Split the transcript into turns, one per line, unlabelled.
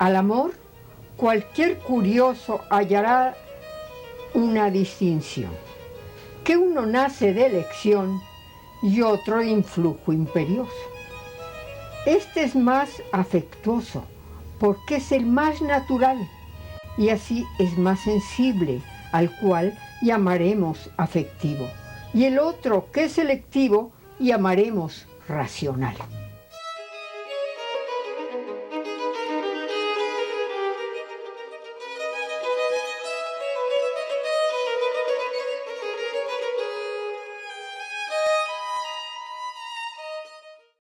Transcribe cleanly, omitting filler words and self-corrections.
Al amor, cualquier curioso hallará una distinción, que uno nace de elección y otro de influjo imperioso. Este es más afectuoso, porque es el más natural, y así es más sensible, al cual llamaremos afectivo, y el otro, que es selectivo, llamaremos racional.